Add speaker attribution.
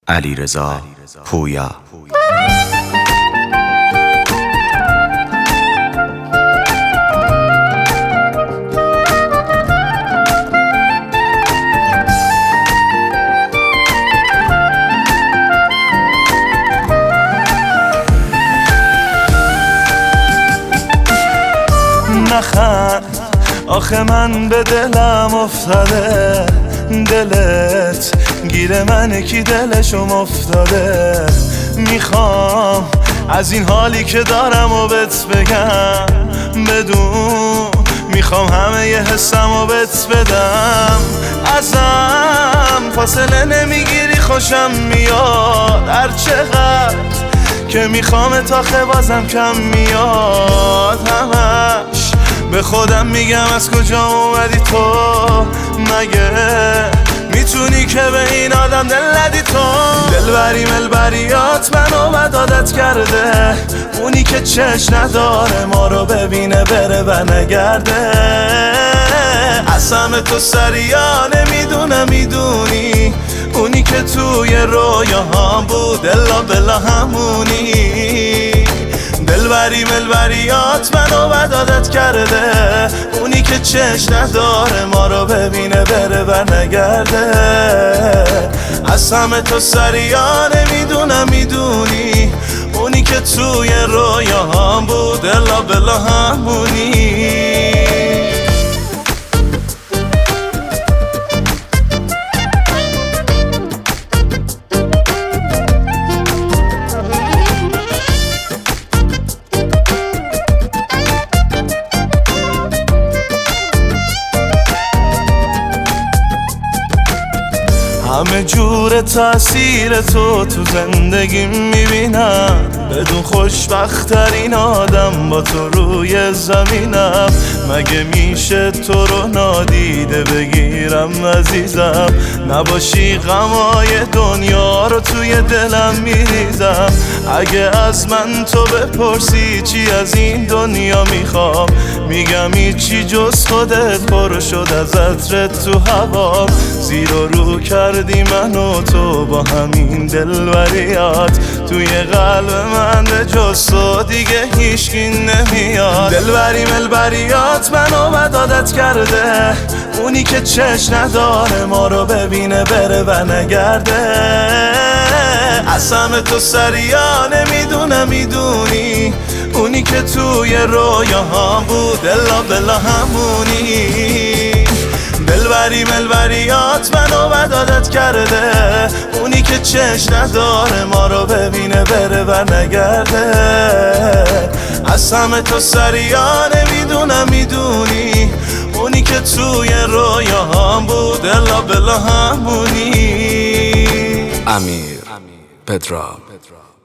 Speaker 1: علیرضا پویا.
Speaker 2: نخند آخه من به دلم افتاده، دلت گیر منه کی دلشم افتاده. میخوام از این حالی که دارم و بهت بگم، بدون میخوام همه ی حسم و بهت بدم. ازم فاصله نمیگیری خوشم میاد، هر چقدر که میخوام تاخه بازم کم میاد. همش به خودم میگم از کجا اومدی تو، مگه میتونی که به این آدم دل ندی تو؟ دلبری ملبریات منو بد عادت کرده، اونی که چشم نداره ما رو ببینه بره و نگرده. قسم تو سریا نمیدونم میدونی، اونی که توی رویاهام بود الا بلا همونی. دلبری ملبریات منو بد عادت کرده، اونی که چشم نداره ما رو ببینه بره و نگرده. قسم تو سریا نمیدونم میدونی، اونی که توی رویاهام بود الا بلا همونی. همه جور تأثیر تو زندگی میبینم، بدون خوشبخت‌ترین آدم با تو روی زمینم. مگه میشه تو رو نادیده بگیرم عزیزم، نباشی غمای دنیا رو توی دلم میریزم. اگه از من تو بپرسی چی از این دنیا میخوام، میگم هیچی جز خودت، پر شد از عطرت تو هوام. زیر و رو کردی من و تو با همین دلبریات، توی قلب من به جز تو دیگه هیچکی نمیاد. دلبری ملبریات منو بد عادت کرده، اونی که چشم نداره ما رو ببینه بره و نگرده. قسم تو سریا نمیدونم میدونی، اونی که توی رویاهام بود الا بلا همونی. دلبری ملبریات منو بد عادت کرده، اونی که چشم نداره ما رو ببینه بره و نگرده. قسم تو سریا نمیدونم میدونی، اونی که توی رویاهام بود الا بلا همونی.
Speaker 1: امیر پدرام.